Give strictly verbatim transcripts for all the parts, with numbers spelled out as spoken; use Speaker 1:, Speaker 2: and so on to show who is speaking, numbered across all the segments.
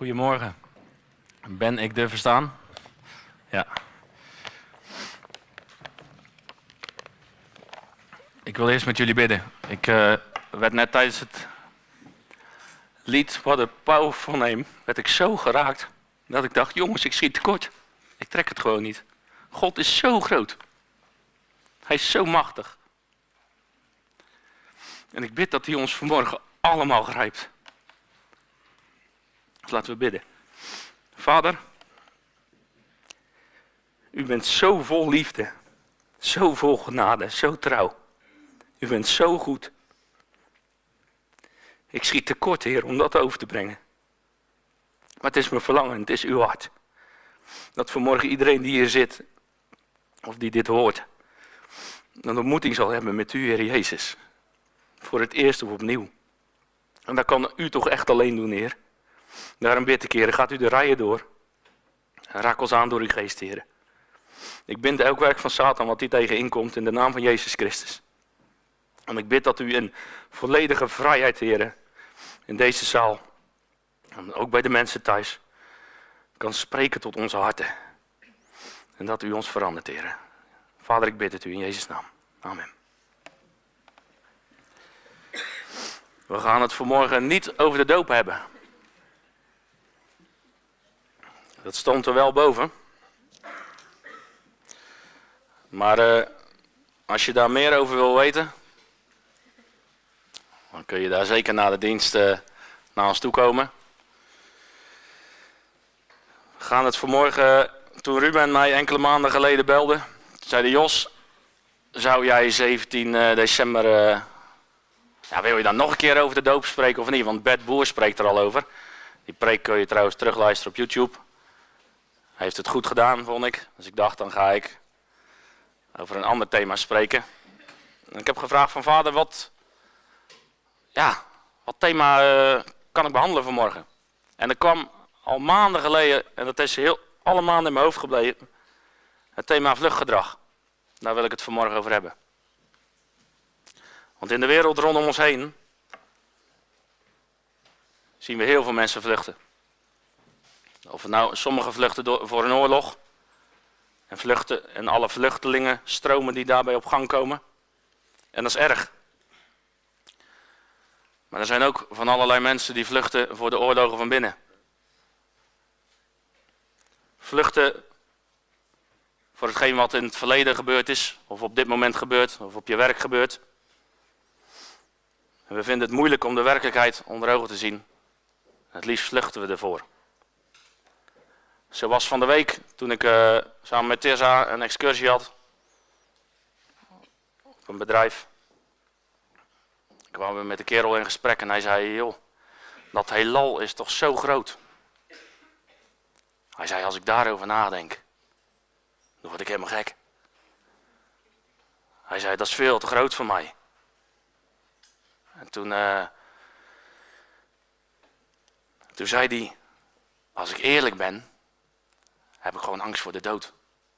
Speaker 1: Goedemorgen. Ben ik er verstaan? Ja. Ik wil eerst met jullie bidden. Ik uh, werd net tijdens het lied What a Powerful Name, werd ik zo geraakt dat ik dacht, jongens, ik schiet tekort. Ik trek het gewoon niet. God is zo groot. Hij is zo machtig. En ik bid dat hij ons vanmorgen allemaal grijpt. Dus laten we bidden. Vader, u bent zo vol liefde, zo vol genade, zo trouw. U bent zo goed. Ik schiet tekort, Heer, om dat over te brengen. Maar het is mijn verlangen, het is uw hart. Dat vanmorgen iedereen die hier zit, of die dit hoort, een ontmoeting zal hebben met u, Heer Jezus. Voor het eerst of opnieuw. En dat kan u toch echt alleen doen, Heer. Daarom bid ik, Heer, gaat u de rijen door. En raak ons aan door uw geest, Heer. Ik bind elk werk van Satan wat die tegen inkomt in de naam van Jezus Christus. En ik bid dat u in volledige vrijheid, Heer, in deze zaal, en ook bij de mensen thuis, kan spreken tot onze harten. En dat u ons verandert, Heer. Vader, ik bid het u in Jezus' naam. Amen. We gaan het vanmorgen niet over de doop hebben. Dat stond er wel boven. Maar uh, als je daar meer over wil weten, dan kun je daar zeker na de dienst uh, naar ons toe komen. We gaan het vanmorgen, toen Ruben mij enkele maanden geleden belde, zei de Jos, zou jij zeventien december, uh, ja, wil je dan nog een keer over de doop spreken of niet? Want Bert Boer spreekt er al over. Die preek kun je trouwens terugluisteren op YouTube. Hij heeft het goed gedaan, vond ik. Dus ik dacht, dan ga ik over een ander thema spreken. En ik heb gevraagd van vader, wat, ja, wat thema uh, kan ik behandelen vanmorgen? En er kwam al maanden geleden, en dat is heel, alle maanden in mijn hoofd gebleven, het thema vluchtgedrag. Daar wil ik het vanmorgen over hebben. Want in de wereld rondom ons heen zien we heel veel mensen vluchten. Of nou, sommigen vluchten door, voor een oorlog. En vluchten en alle vluchtelingen, stromen die daarbij op gang komen. En dat is erg. Maar er zijn ook van allerlei mensen die vluchten voor de oorlogen van binnen. Vluchten voor hetgeen wat in het verleden gebeurd is, of op dit moment gebeurt, of op je werk gebeurt. En we vinden het moeilijk om de werkelijkheid onder ogen te zien. Het liefst vluchten we ervoor. Zo was van de week, toen ik uh, samen met Tessa een excursie had, op een bedrijf. Kwamen we met de kerel in gesprek en hij zei, joh, dat heelal is toch zo groot. Hij zei, als ik daarover nadenk, dan word ik helemaal gek. Hij zei, dat is veel te groot voor mij. En toen, uh, toen zei hij, als ik eerlijk ben, heb ik gewoon angst voor de dood.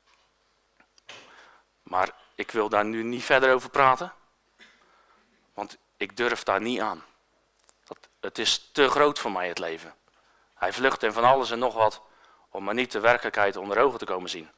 Speaker 1: Maar ik wil daar nu niet verder over praten. Want ik durf daar niet aan. Dat, het is te groot voor mij, het leven. Hij vlucht in van alles en nog wat, om maar niet de werkelijkheid onder ogen te komen zien.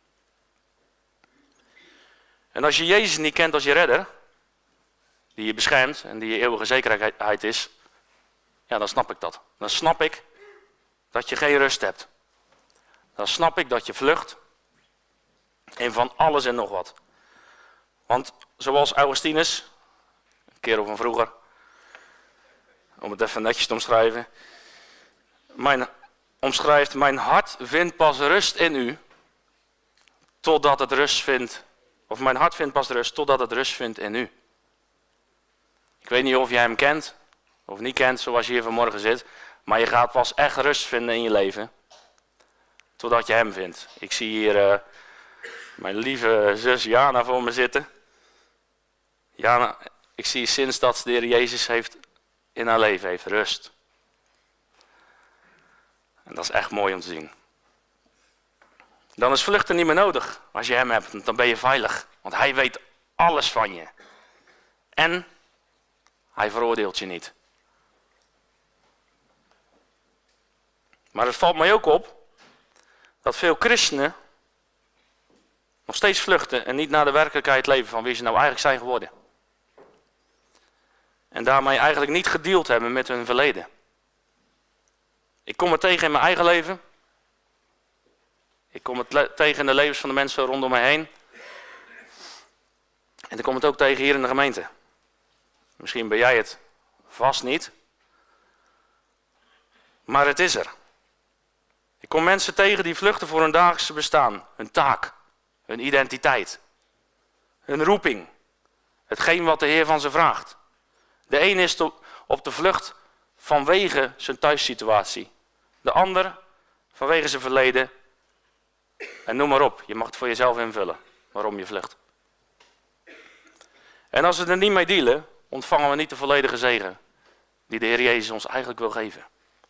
Speaker 1: En als je Jezus niet kent als je redder, die je beschermt en die je eeuwige zekerheid is, ja, dan snap ik dat. Dan snap ik dat je geen rust hebt. Dan snap ik dat je vlucht in van alles en nog wat. Want zoals Augustinus, een kerel van vroeger, om het even netjes te omschrijven, mijn, omschrijft, mijn hart vindt pas rust in u, totdat het rust vindt, of mijn hart vindt pas rust, totdat het rust vindt in u. Ik weet niet of jij hem kent, of niet kent zoals je hier vanmorgen zit, maar je gaat pas echt rust vinden in je leven, totdat je hem vindt. Ik zie hier uh, mijn lieve zus Jana voor me zitten. Jana, ik zie sinds dat de Heer Jezus heeft in haar leven heeft rust. En dat is echt mooi om te zien. Dan is vluchten niet meer nodig. Als je hem hebt, dan ben je veilig. Want hij weet alles van je. En hij veroordeelt je niet. Maar het valt mij ook op dat veel christenen nog steeds vluchten en niet naar de werkelijkheid leven van wie ze nou eigenlijk zijn geworden. En daarmee eigenlijk niet gedeeld hebben met hun verleden. Ik kom het tegen in mijn eigen leven. Ik kom het le- tegen in de levens van de mensen rondom mij heen. En ik kom het ook tegen hier in de gemeente. Misschien ben jij het vast niet. Maar het is er. Ik kom mensen tegen die vluchten voor hun dagelijkse bestaan. Hun taak. Hun identiteit. Hun roeping. Hetgeen wat de Heer van ze vraagt. De een is op de vlucht vanwege zijn thuissituatie. De ander vanwege zijn verleden. En noem maar op. Je mag het voor jezelf invullen. Waarom je vlucht. En als we er niet mee dealen, ontvangen we niet de volledige zegen die de Heer Jezus ons eigenlijk wil geven.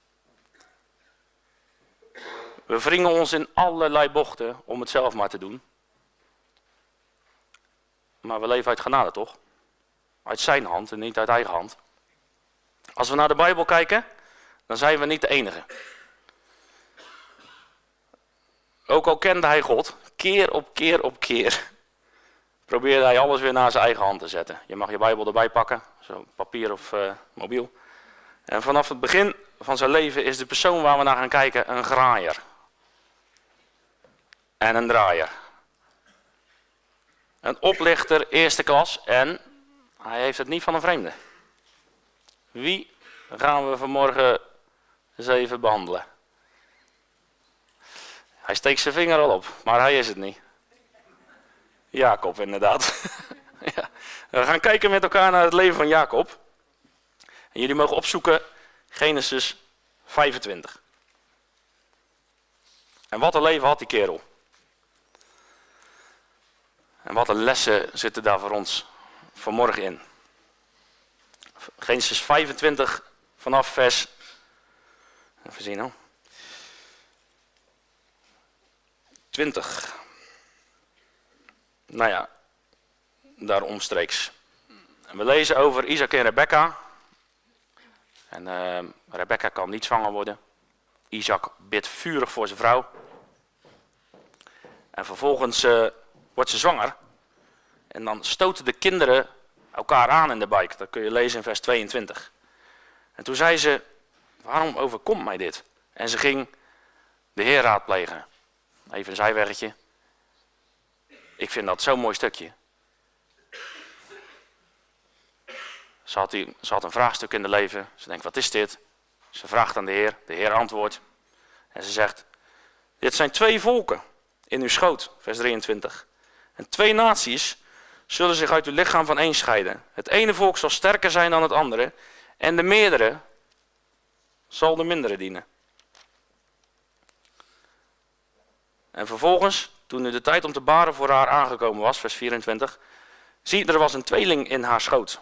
Speaker 1: We wringen ons in allerlei bochten om het zelf maar te doen. Maar we leven uit genade, toch? Uit zijn hand en niet uit eigen hand. Als we naar de Bijbel kijken, dan zijn we niet de enige. Ook al kende hij God, keer op keer op keer probeerde hij alles weer naar zijn eigen hand te zetten. Je mag je Bijbel erbij pakken, zo papier of uh, mobiel. En vanaf het begin van zijn leven is de persoon waar we naar gaan kijken een graaier. En een draaier. Een oplichter eerste klas en hij heeft het niet van een vreemde. Wie gaan we vanmorgen eens even behandelen? Hij steekt zijn vinger al op, maar hij is het niet. Jacob inderdaad. Ja. We gaan kijken met elkaar naar het leven van Jacob. En jullie mogen opzoeken Genesis vijfentwintig. En wat een leven had die kerel. En wat een lessen zitten daar voor ons vanmorgen in. Genesis vijfentwintig vanaf vers... Even zien hoor. twintig. Nou ja, daar omstreeks. En we lezen over Isaac en Rebekka. En uh, Rebekka kan niet zwanger worden. Isaac bidt vurig voor zijn vrouw. En vervolgens uh, wordt ze zwanger. En dan stoten de kinderen elkaar aan in de buik. Dat kun je lezen in vers tweeëntwintig. En toen zei ze, waarom overkomt mij dit? En ze ging de Heer raadplegen. Even een zijweggetje. Ik vind dat zo'n mooi stukje. Ze had, die, ze had een vraagstuk in de leven. Ze denkt, wat is dit? Ze vraagt aan de Heer. De Heer antwoordt. En ze zegt, dit zijn twee volken in uw schoot. Vers drieëntwintig. En twee naties zullen zich uit uw lichaam van één scheiden. Het ene volk zal sterker zijn dan het andere. En de meerdere zal de mindere dienen. En vervolgens, toen nu de tijd om te baren voor haar aangekomen was, vers vierentwintig, zie, er was een tweeling in haar schoot.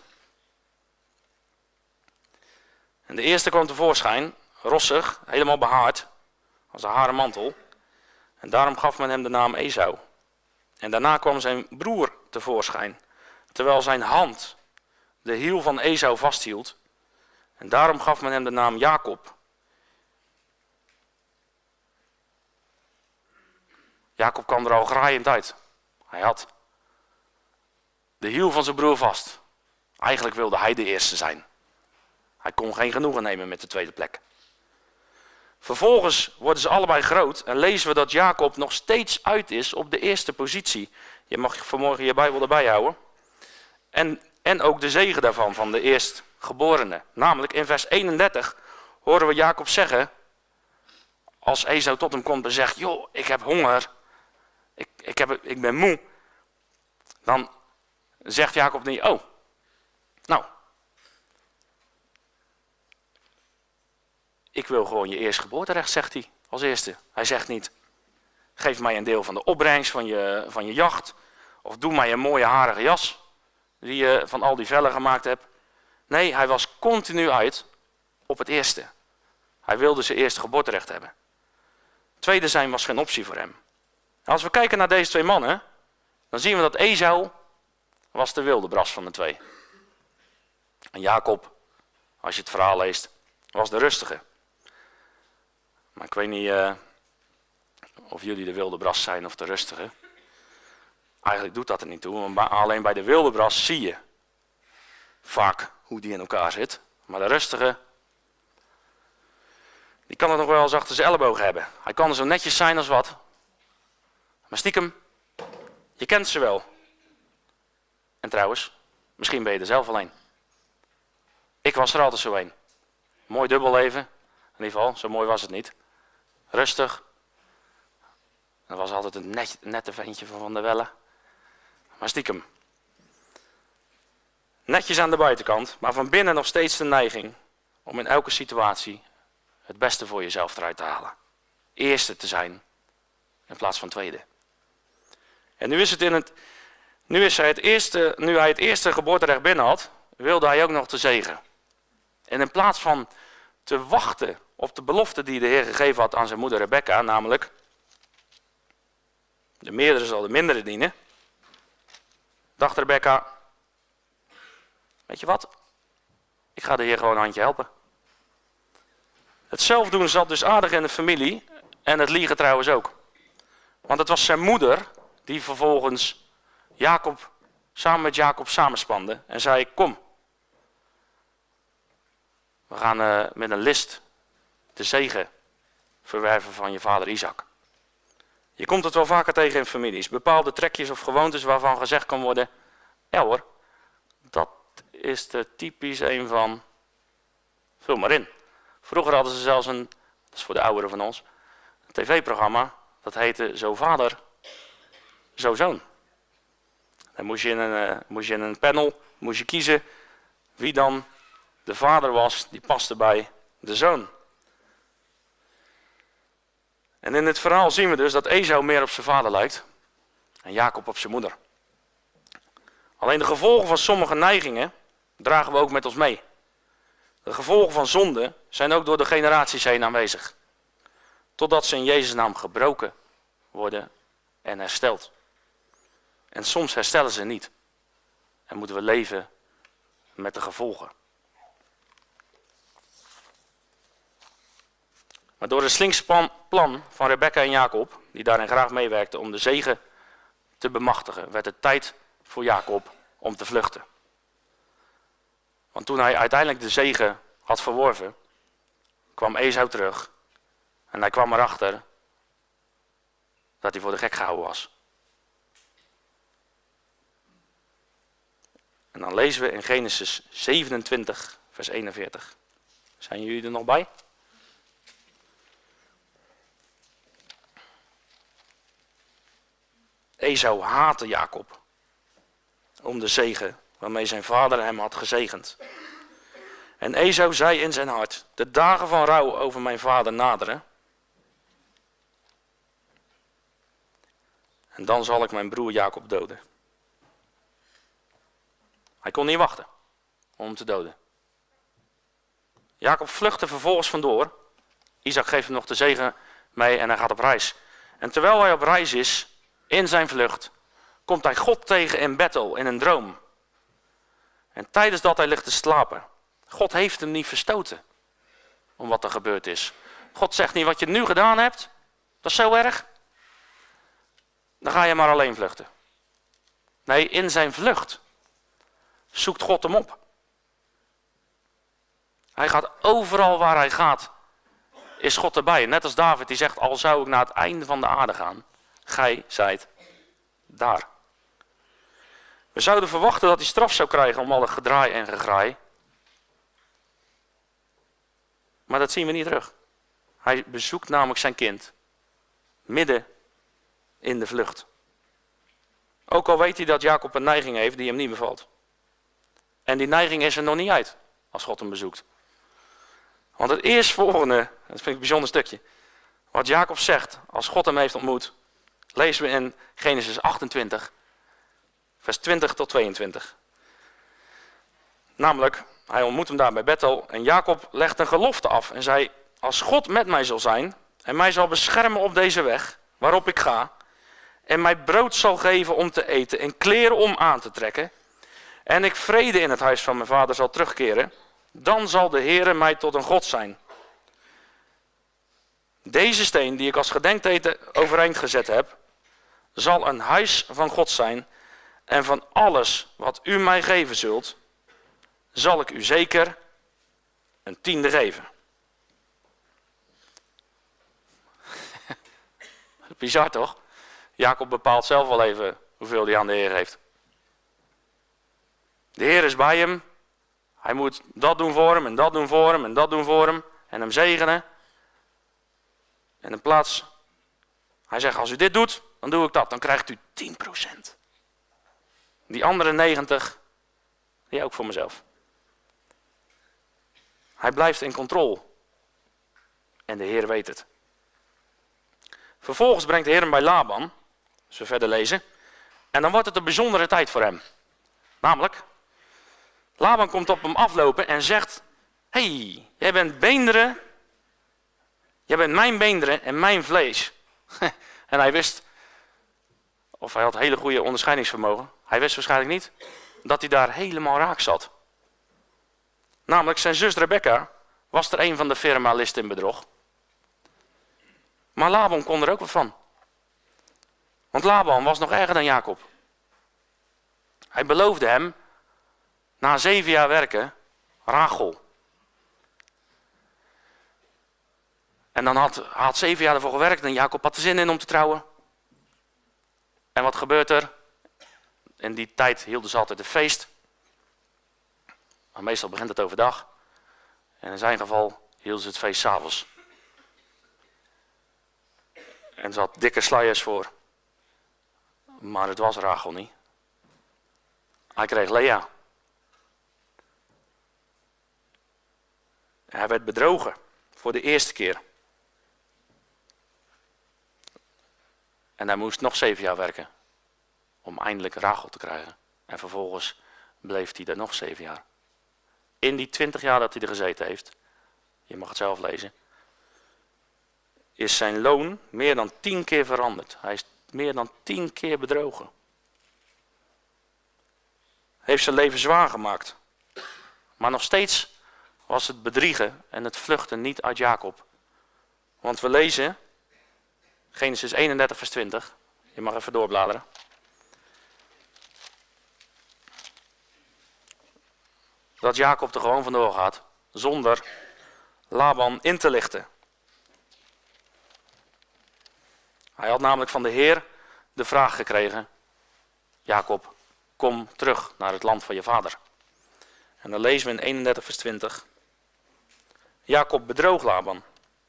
Speaker 1: En de eerste kwam tevoorschijn, rossig, helemaal behaard, als een haren mantel. En daarom gaf men hem de naam Esau. En daarna kwam zijn broer tevoorschijn, terwijl zijn hand de hiel van Esau vasthield. En daarom gaf men hem de naam Jacob. Jacob kwam er al graaiend uit. Hij had de hiel van zijn broer vast. Eigenlijk wilde hij de eerste zijn. Hij kon geen genoegen nemen met de tweede plek. Vervolgens worden ze allebei groot en lezen we dat Jacob nog steeds uit is op de eerste positie. Je mag vanmorgen je Bijbel erbij houden. En, en ook de zegen daarvan, van de eerstgeborene. Namelijk in vers eenendertig horen we Jacob zeggen, als Esau tot hem komt en zegt, joh, ik heb honger, ik, ik, heb, ik ben moe. Dan zegt Jacob niet, oh, nou, ik wil gewoon je eerstgeboorterecht, zegt hij als eerste. Hij zegt niet, geef mij een deel van de opbrengst van je, van je jacht. Of doe mij een mooie harige jas die je van al die vellen gemaakt hebt. Nee, hij was continu uit op het eerste. Hij wilde zijn eerstgeboorterecht hebben. Tweede zijn was geen optie voor hem. Als we kijken naar deze twee mannen, dan zien we dat Esau was de wilde bras van de twee. En Jacob, als je het verhaal leest, was de rustige. Maar ik weet niet uh, of jullie de wilde bras zijn of de rustige. Eigenlijk doet dat er niet toe, want alleen bij de wilde bras zie je vaak hoe die in elkaar zit. Maar de rustige, die kan het nog wel eens achter zijn elleboog hebben. Hij kan er zo netjes zijn als wat. Maar stiekem, je kent ze wel. En trouwens, misschien ben je er zelf alleen. Ik was er altijd zo een. Mooi dubbelleven. In ieder geval, zo mooi was het niet. Rustig. Dat was altijd een net, nette ventje van Van der Welle. Maar stiekem. Netjes aan de buitenkant, maar van binnen nog steeds de neiging om in elke situatie het beste voor jezelf eruit te halen. Eerste te zijn in plaats van tweede. En nu is het in het, nu is hij het eerste, nu hij het eerste geboorterecht binnen had, wilde hij ook nog de zegen. En in plaats van te wachten op de belofte die de Heer gegeven had aan zijn moeder Rebekka, namelijk de meerdere zal de mindere dienen, dacht Rebekka, weet je wat, ik ga de Heer gewoon een handje helpen. Het zelfdoen zat dus aardig in de familie en het liegen trouwens ook. Want het was zijn moeder die vervolgens Jacob, samen met Jacob samenspande en zei, kom, we gaan uh, met een list de zegen verwerven van je vader Isaac. Je komt het wel vaker tegen in families. Bepaalde trekjes of gewoontes waarvan gezegd kan worden, ja hoor, dat is er typisch een van, vul maar in. Vroeger hadden ze zelfs een, dat is voor de ouderen van ons, een tv-programma, dat heette Zo Vader, Zo Zoon. Dan moest je in een, uh, moest je in een panel moest je kiezen wie dan de vader was, die paste bij de zoon. En in dit verhaal zien we dus dat Esau meer op zijn vader lijkt en Jacob op zijn moeder. Alleen de gevolgen van sommige neigingen dragen we ook met ons mee. De gevolgen van zonde zijn ook door de generaties heen aanwezig. Totdat ze in Jezus' naam gebroken worden en hersteld. En soms herstellen ze niet. En moeten we leven met de gevolgen. Maar door het slinkse plan van Rebekka en Jacob, die daarin graag meewerkten om de zegen te bemachtigen, werd het tijd voor Jacob om te vluchten. Want toen hij uiteindelijk de zegen had verworven, kwam Esau terug en hij kwam erachter dat hij voor de gek gehouden was. En dan lezen we in Genesis zevenentwintig, vers eenenveertig. Zijn jullie er nog bij? Esau haatte Jacob om de zegen waarmee zijn vader hem had gezegend. En Esau zei in zijn hart, de dagen van rouw over mijn vader naderen. En dan zal ik mijn broer Jacob doden. Hij kon niet wachten om hem te doden. Jacob vluchtte vervolgens vandoor. Isaac geeft hem nog de zegen mee en hij gaat op reis. En terwijl hij op reis is, in zijn vlucht, komt hij God tegen in Bethel, in een droom. En tijdens dat hij ligt te slapen, God heeft hem niet verstoten om wat er gebeurd is. God zegt niet, wat je nu gedaan hebt, dat is zo erg. Dan ga je maar alleen vluchten. Nee, in zijn vlucht zoekt God hem op. Hij gaat overal waar hij gaat, is God erbij. Net als David die zegt, al zou ik naar het einde van de aarde gaan, gij zijt daar. We zouden verwachten dat hij straf zou krijgen om al het gedraai en gegraai. Maar dat zien we niet terug. Hij bezoekt namelijk zijn kind midden in de vlucht. Ook al weet hij dat Jacob een neiging heeft die hem niet bevalt. En die neiging is er nog niet uit als God hem bezoekt. Want het eerstvolgende, dat vind ik een bijzonder stukje, wat Jacob zegt als God hem heeft ontmoet, lezen we in Genesis achtentwintig, vers twintig tot tweeëntwintig. Namelijk, hij ontmoet hem daar bij Bethel en Jacob legt een gelofte af en zei, als God met mij zal zijn en mij zal beschermen op deze weg waarop ik ga en mij brood zal geven om te eten en kleren om aan te trekken en ik vrede in het huis van mijn vader zal terugkeren, dan zal de Heere mij tot een God zijn. Deze steen die ik als gedenkteken overeind gezet heb, zal een huis van God zijn. En van alles wat u mij geven zult, zal ik u zeker een tiende geven. Bizar toch? Jacob bepaalt zelf wel even hoeveel hij aan de Heer heeft. De Heer is bij hem. Hij moet dat doen voor hem en dat doen voor hem en dat doen voor hem. En hem zegenen. En in plaats, hij zegt, als u dit doet, dan doe ik dat. Dan krijgt u tien procent. Die andere negentig, die ook voor mezelf. Hij blijft in controle. En de Heer weet het. Vervolgens brengt de Heer hem bij Laban. Als we verder lezen. En dan wordt het een bijzondere tijd voor hem. Namelijk, Laban komt op hem aflopen en zegt, hé, hey, jij bent beenderen. Jij bent mijn beenderen en mijn vlees. En hij wist, of hij had hele goede onderscheidingsvermogen. Hij wist waarschijnlijk niet dat hij daar helemaal raak zat. Namelijk zijn zus Rebecca was er een van de firma list in bedrog. Maar Laban kon er ook wat van. Want Laban was nog erger dan Jacob. Hij beloofde hem, na zeven jaar werken, Rachel. En dan had hij had zeven jaar ervoor gewerkt en Jacob had er zin in om te trouwen. En wat gebeurt er? In die tijd hielden ze altijd een feest. Maar meestal begint het overdag. En in zijn geval hielden ze het feest 's avonds. En ze had dikke sluiers voor. Maar het was Rachel niet. Hij kreeg Lea. Hij werd bedrogen voor de eerste keer. En hij moest nog zeven jaar werken om eindelijk Rachel te krijgen. En vervolgens bleef hij er nog zeven jaar. In die twintig jaar dat hij er gezeten heeft, je mag het zelf lezen, is zijn loon meer dan tien keer veranderd. Hij is meer dan tien keer bedrogen. Heeft zijn leven zwaar gemaakt. Maar nog steeds was het bedriegen en het vluchten niet uit Jacob. Want we lezen Genesis eenendertig vers twintig. Je mag even doorbladeren. Dat Jacob er gewoon vandoor gaat, zonder Laban in te lichten. Hij had namelijk van de Heer de vraag gekregen, Jacob, kom terug naar het land van je vader. En dan lezen we in eenendertig vers twintig. Jacob bedroog Laban,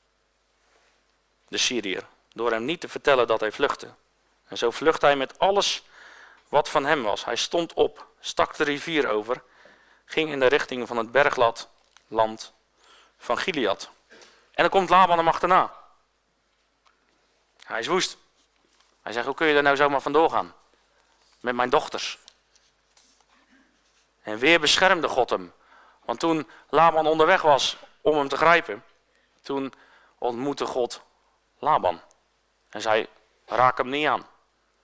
Speaker 1: de Syriër, door hem niet te vertellen dat hij vluchtte. En zo vluchtte hij met alles wat van hem was. Hij stond op, stak de rivier over, ging in de richting van het bergland land van Gilead. En dan komt Laban hem achterna. Hij is woest. Hij zegt, hoe kun je er nou zomaar vandoor gaan? Met mijn dochters. En weer beschermde God hem. Want toen Laban onderweg was om hem te grijpen, toen ontmoette God Laban. En zei, raak hem niet aan.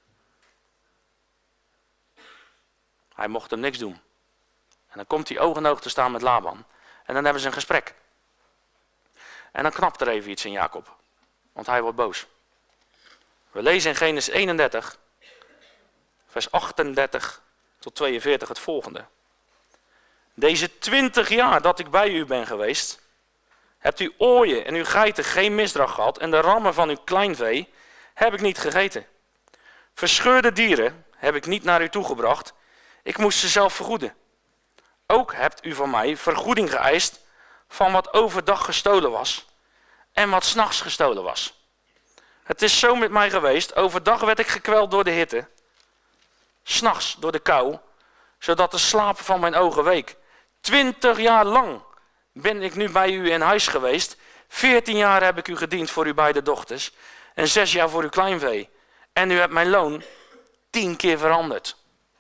Speaker 1: Hij mocht hem niks doen. En dan komt hij oog in oog te staan met Laban. En dan hebben ze een gesprek. En dan knapt er even iets in Jacob. Want hij wordt boos. We lezen in Genesis eenendertig, vers achtendertig tot tweeënveertig het volgende. Deze twintig jaar dat ik bij u ben geweest, hebt u ooien en uw geiten geen misdrag gehad en de rammen van uw kleinvee heb ik niet gegeten. Verscheurde dieren heb ik niet naar u toegebracht, ik moest ze zelf vergoeden. Ook hebt u van mij vergoeding geëist van wat overdag gestolen was en wat 's nachts gestolen was. Het is zo met mij geweest, overdag werd ik gekweld door de hitte, 's nachts door de kou, zodat de slaap van mijn ogen week. Twintig jaar lang ben ik nu bij u in huis geweest, veertien jaar heb ik u gediend voor uw beide dochters en zes jaar voor uw kleinvee. En u hebt mijn loon tien keer veranderd.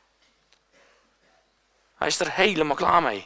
Speaker 1: Hij is er helemaal klaar mee.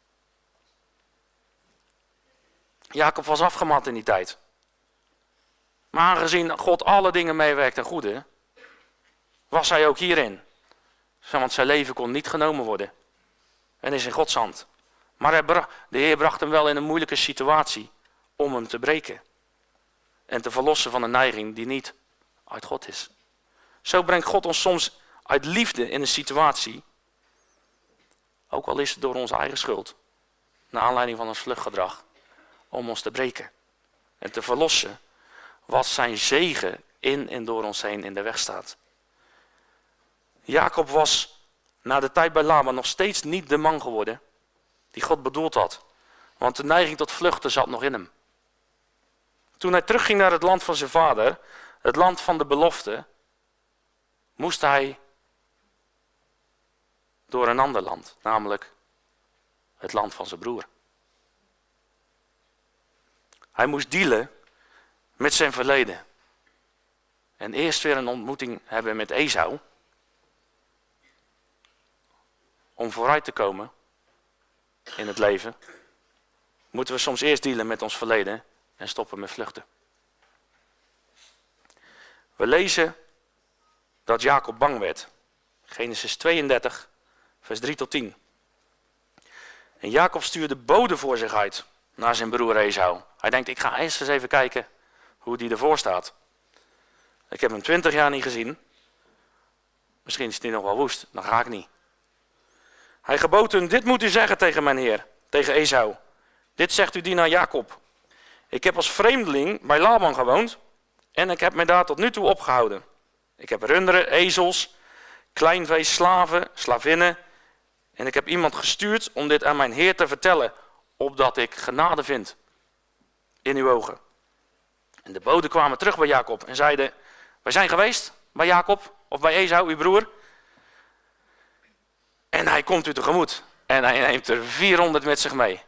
Speaker 1: Jacob was afgemat in die tijd. Maar aangezien God alle dingen meewerkt ten goede, was hij ook hierin. Want zijn leven kon niet genomen worden. En is in Gods hand. Maar de Heer bracht hem wel in een moeilijke situatie om hem te breken. en te verlossen van een neiging die niet uit God is. Zo brengt God ons soms uit liefde in een situatie, ook al is het door onze eigen schuld, naar aanleiding van ons vluchtgedrag, om ons te breken en te verlossen wat zijn zegen in en door ons heen in de weg staat. Jacob was na de tijd bij Laban nog steeds niet de man geworden die God bedoeld had, want de neiging tot vluchten zat nog in hem. Toen hij terugging naar het land van zijn vader, het land van de belofte, moest hij door een ander land, namelijk het land van zijn broer. Hij moest dealen met zijn verleden. En eerst weer een ontmoeting hebben met Esau, om vooruit te komen in het leven, moeten we soms eerst dealen met ons verleden en stoppen met vluchten. We lezen dat Jacob bang werd. Genesis tweeëndertig, vers drie tot tien. En Jacob stuurde boden voor zich uit naar zijn broer Esau. Hij denkt, ik ga eerst eens even kijken hoe die ervoor staat. Ik heb hem twintig jaar niet gezien. Misschien is hij nog wel woest, dan ga ik niet. Hij gebood hun, dit moet u zeggen tegen mijn heer, tegen Esau. Dit zegt uw dienaar Jacob. Ik heb als vreemdeling bij Laban gewoond en ik heb mij daar tot nu toe opgehouden. Ik heb runderen, ezels, kleinvee, slaven, slavinnen. En ik heb iemand gestuurd om dit aan mijn heer te vertellen, opdat ik genade vind in uw ogen. En de boden kwamen terug bij Jacob en zeiden, wij zijn geweest bij Jacob of bij Esau, uw broer. En hij komt u tegemoet en hij neemt er vierhonderd met zich mee.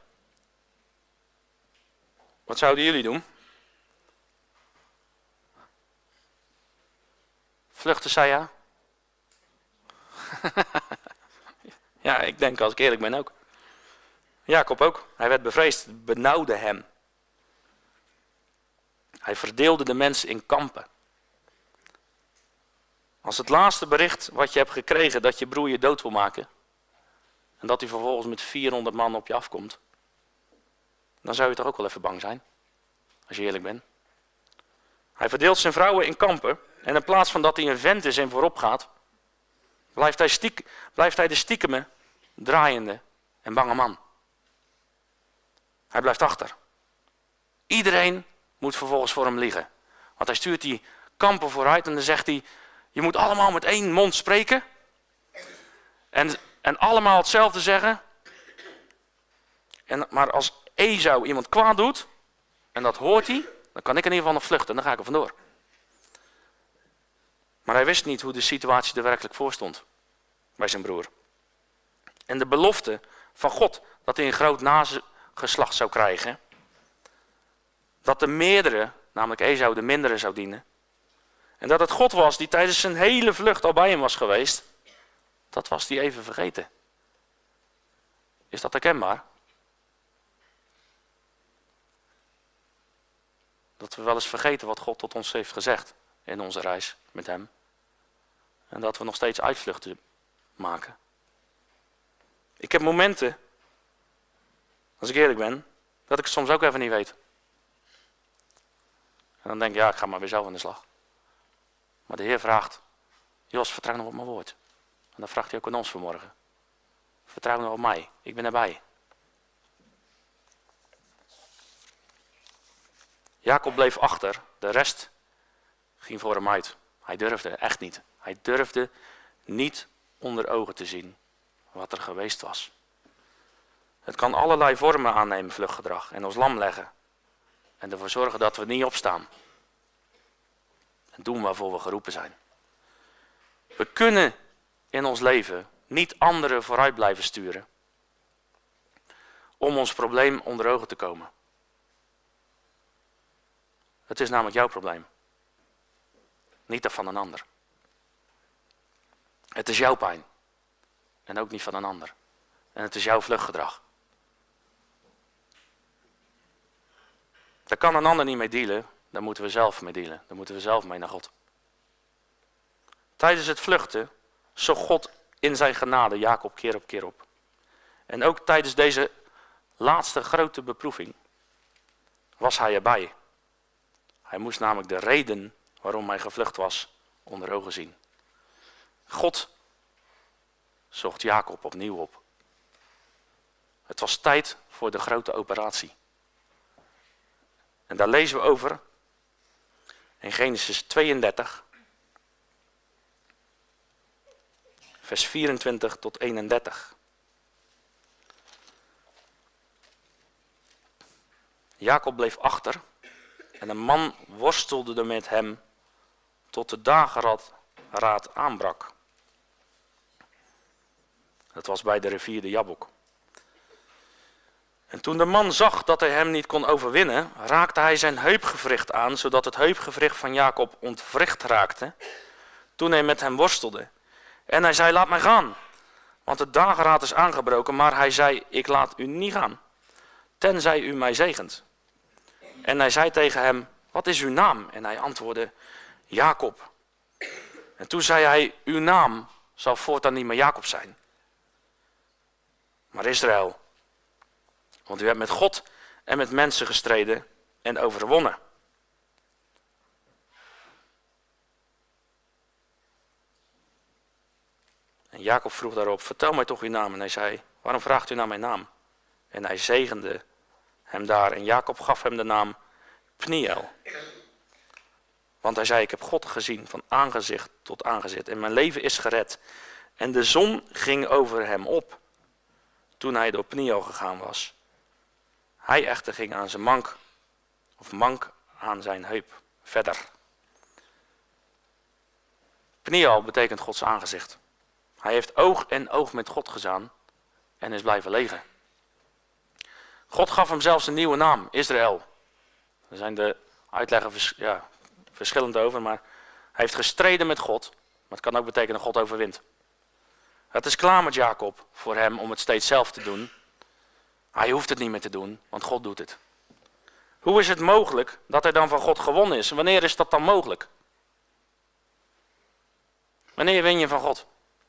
Speaker 1: Wat zouden jullie doen? Vluchten, zei ja? Ja, ik denk als ik eerlijk ben ook. Jacob ook. Hij werd bevreesd, het benauwde hem. Hij verdeelde de mensen in kampen. Als het laatste bericht wat je hebt gekregen dat je broer je dood wil maken, en dat hij vervolgens met vierhonderd man op je afkomt, dan zou je toch ook wel even bang zijn, als je eerlijk bent. Hij verdeelt zijn vrouwen in kampen en in plaats van dat hij een vent is en voorop gaat, blijft hij, stiek, blijft hij de stiekeme, draaiende en bange man. Hij blijft achter. Iedereen moet vervolgens voor hem liegen. Want hij stuurt die kampen vooruit en dan zegt hij, je moet allemaal met één mond spreken en, en allemaal hetzelfde zeggen. En, maar als Esau iemand kwaad doet, en dat hoort hij, dan kan ik in ieder geval nog vluchten en dan ga ik er vandoor. Maar hij wist niet hoe de situatie er werkelijk voor stond bij zijn broer. En de belofte van God dat hij een groot nageslacht zou krijgen, dat de meerdere, namelijk Esau, de mindere zou dienen, en dat het God was die tijdens zijn hele vlucht al bij hem was geweest, dat was hij even vergeten. Is dat herkenbaar? Dat we wel eens vergeten wat God tot ons heeft gezegd in onze reis met hem. En dat we nog steeds uitvluchten maken. Ik heb momenten, als ik eerlijk ben, dat ik het soms ook even niet weet. En dan denk ik, ja, ik ga maar weer zelf aan de slag. Maar de Heer vraagt, Jos, vertrouw nog op mijn woord. En dan vraagt hij ook aan ons vanmorgen. Vertrouw nog op mij, ik ben erbij. Jacob bleef achter, de rest ging voor hem uit. Hij durfde echt niet. Hij durfde niet onder ogen te zien wat er geweest was. Het kan allerlei vormen aannemen, vluchtgedrag, en ons lam leggen. En ervoor zorgen dat we niet opstaan. En doen waarvoor we geroepen zijn. We kunnen in ons leven niet anderen vooruit blijven sturen om ons probleem onder ogen te komen. Het is namelijk jouw probleem. Niet dat van een ander. Het is jouw pijn. En ook niet van een ander. En het is jouw vluchtgedrag. Daar kan een ander niet mee dealen. Daar moeten we zelf mee dealen. Daar moeten we zelf mee naar God. Tijdens het vluchten zocht God in zijn genade Jacob keer op keer op. En ook tijdens deze laatste grote beproeving was hij erbij. Hij moest namelijk de reden waarom hij gevlucht was onder ogen zien. God zocht Jacob opnieuw op. Het was tijd voor de grote operatie. En daar lezen we over in Genesis tweeëndertig, vers vierentwintig tot eenendertig. Jacob bleef achter en een man worstelde er met hem tot de dageraad aanbrak. Dat was bij de rivier de Jabok. En toen de man zag dat hij hem niet kon overwinnen, raakte hij zijn heupgewricht aan, zodat het heupgewricht van Jacob ontwricht raakte, toen hij met hem worstelde. En hij zei, laat mij gaan, want de dageraad is aangebroken, maar hij zei, ik laat u niet gaan, tenzij u mij zegent. En hij zei tegen hem, wat is uw naam? En hij antwoordde, Jacob. En toen zei hij, uw naam zal voortaan niet meer Jacob zijn, maar Israël. Want u hebt met God en met mensen gestreden en overwonnen. En Jacob vroeg daarop, vertel mij toch uw naam. En hij zei, waarom vraagt u naar mijn naam? En hij zegende hem daar. En Jacob gaf hem de naam Pniel. Want hij zei, ik heb God gezien van aangezicht tot aangezicht. En mijn leven is gered. En de zon ging over hem op toen hij door Pniel gegaan was. Hij echter ging aan zijn mank, of mank aan zijn heup, verder. Pniel betekent Gods aangezicht. Hij heeft oog en oog met God gedaan en is blijven leven. God gaf hem zelfs een nieuwe naam, Israël. Er zijn de uitleggen vers, ja, verschillend over, maar hij heeft gestreden met God. Maar het kan ook betekenen God overwint. Het is klaar met Jacob voor hem om het steeds zelf te doen. Hij hoeft het niet meer te doen, want God doet het. Hoe is het mogelijk dat hij dan van God gewonnen is? Wanneer is dat dan mogelijk? Wanneer win je van God?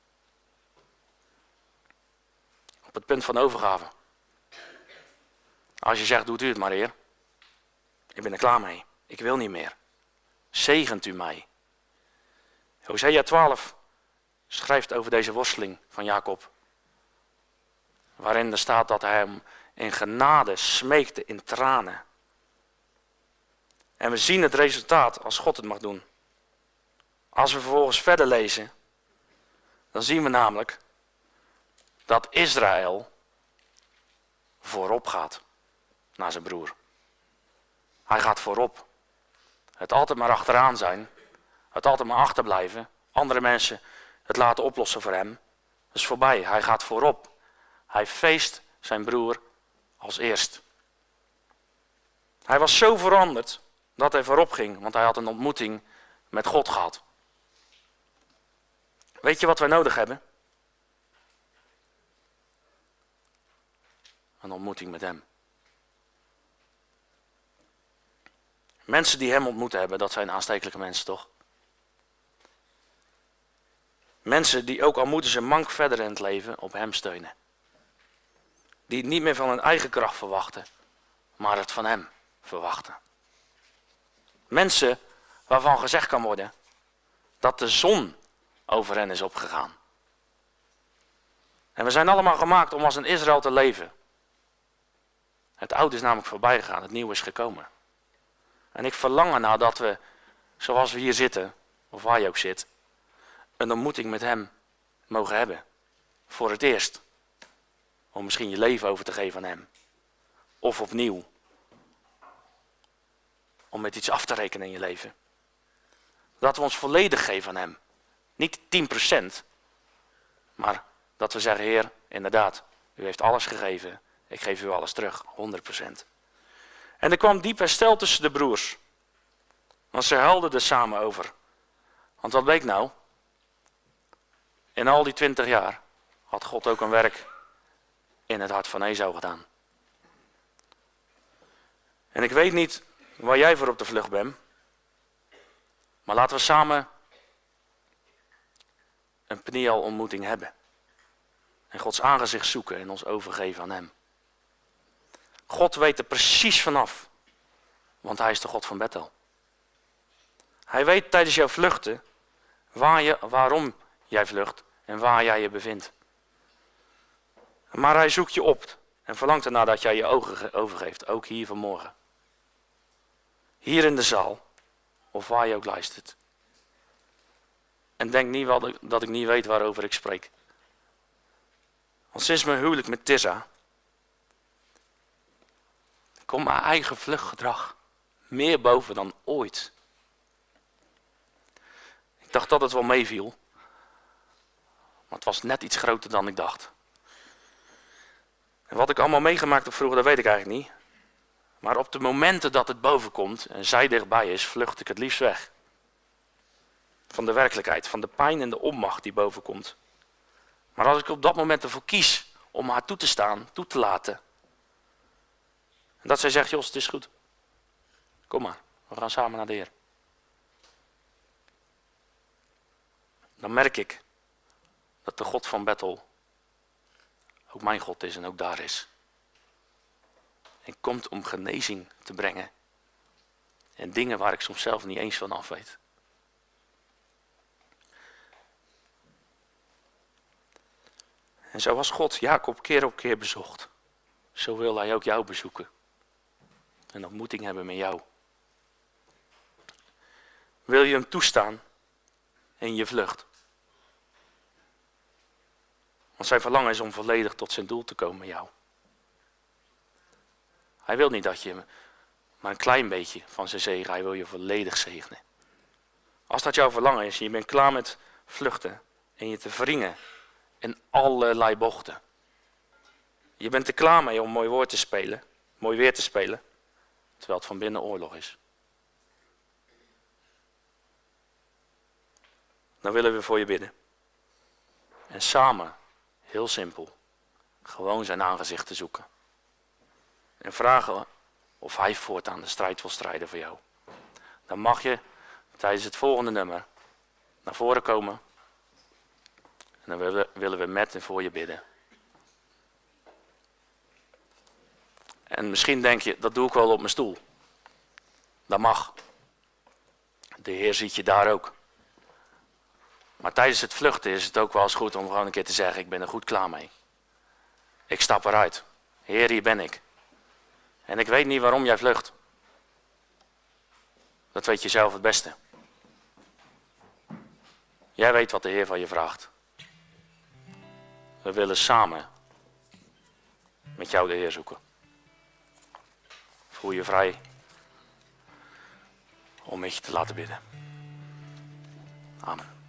Speaker 1: Op het punt van overgave. Als je zegt, doet u het maar, Heer. Ik ben er klaar mee. Ik wil niet meer. Zegent u mij. Hosea twaalf schrijft over deze worsteling van Jacob. Waarin er staat dat hij hem in genade smeekte in tranen. En we zien het resultaat als God het mag doen. Als we vervolgens verder lezen, dan zien we namelijk dat Israël voorop gaat naar zijn broer. Hij gaat voorop. Het altijd maar achteraan zijn. Het altijd maar achterblijven. Andere mensen het laten oplossen voor hem. Dat is voorbij. Hij gaat voorop. Hij feest zijn broer als eerst. Hij was zo veranderd dat hij voorop ging, want hij had een ontmoeting met God gehad. Weet je wat wij nodig hebben? Een ontmoeting met hem. Mensen die hem ontmoet hebben, dat zijn aanstekelijke mensen, toch? Mensen die ook al moeten ze mank verder in het leven op hem steunen. Die het niet meer van hun eigen kracht verwachten, maar het van hem verwachten. Mensen waarvan gezegd kan worden dat de zon over hen is opgegaan. En we zijn allemaal gemaakt om als een Israël te leven. Het oude is namelijk voorbij gegaan, het nieuwe is gekomen. En ik verlang ernaar dat we, zoals we hier zitten, of waar je ook zit, een ontmoeting met hem mogen hebben. Voor het eerst. Om misschien je leven over te geven aan hem. Of opnieuw. Om met iets af te rekenen in je leven. Dat we ons volledig geven aan hem. Niet tien procent. Maar dat we zeggen, Heer, inderdaad, u heeft alles gegeven. Ik geef u alles terug, honderd procent. En er kwam diep herstel tussen de broers. Want ze huilden er samen over. Want wat bleek nou? In al die twintig jaar had God ook een werk in het hart van Esau gedaan. En ik weet niet waar jij voor op de vlucht bent. Maar laten we samen een Pniel ontmoeting hebben. En Gods aangezicht zoeken en ons overgeven aan hem. God weet er precies vanaf. Want hij is de God van Bethel. Hij weet tijdens jouw vluchten waar je, waarom jij vlucht en waar jij je bevindt. Maar hij zoekt je op en verlangt ernaar dat jij je ogen overgeeft, ook hier vanmorgen. Hier in de zaal, of waar je ook luistert. En denk niet wel dat ik niet weet waarover ik spreek. Want sinds mijn huwelijk met Tissa komt mijn eigen vluchtgedrag meer boven dan ooit. Ik dacht dat het wel meeviel, maar het was net iets groter dan ik dacht. En wat ik allemaal meegemaakt heb vroeger, dat weet ik eigenlijk niet. Maar op de momenten dat het boven komt en zij dichtbij is, vlucht ik het liefst weg. Van de werkelijkheid, van de pijn en de onmacht die boven komt. Maar als ik op dat moment ervoor kies om haar toe te staan, toe te laten. En dat zij zegt, Jos, het is goed. Kom maar, we gaan samen naar de Heer. Dan merk ik dat de God van Bethel ook mijn God is en ook daar is. En komt om genezing te brengen. En dingen waar ik soms zelf niet eens van af weet. En zoals God Jacob keer op keer bezocht, zo wil hij ook jou bezoeken. Een ontmoeting hebben met jou. Wil je hem toestaan in je vlucht? Want zijn verlangen is om volledig tot zijn doel te komen met jou. Hij wil niet dat je maar een klein beetje van zijn zegen, hij wil je volledig zegenen. Als dat jouw verlangen is en je bent klaar met vluchten en je te wringen in allerlei bochten. Je bent er klaar mee om mooi woord te spelen, mooi weer te spelen, terwijl het van binnen oorlog is. Dan willen we voor je bidden. En samen, heel simpel, gewoon zijn aangezicht te zoeken. En vragen of hij voortaan de strijd wil strijden voor jou. Dan mag je tijdens het volgende nummer naar voren komen. En dan willen, willen we met en voor je bidden. En misschien denk je, dat doe ik wel op mijn stoel. Dat mag. De Heer ziet je daar ook. Maar tijdens het vluchten is het ook wel eens goed om gewoon een keer te zeggen, ik ben er goed klaar mee. Ik stap eruit. Heer, hier ben ik. En ik weet niet waarom jij vlucht. Dat weet je zelf het beste. Jij weet wat de Heer van je vraagt. We willen samen met jou de Heer zoeken. Voel je vrij om met je te laten bidden. Amen.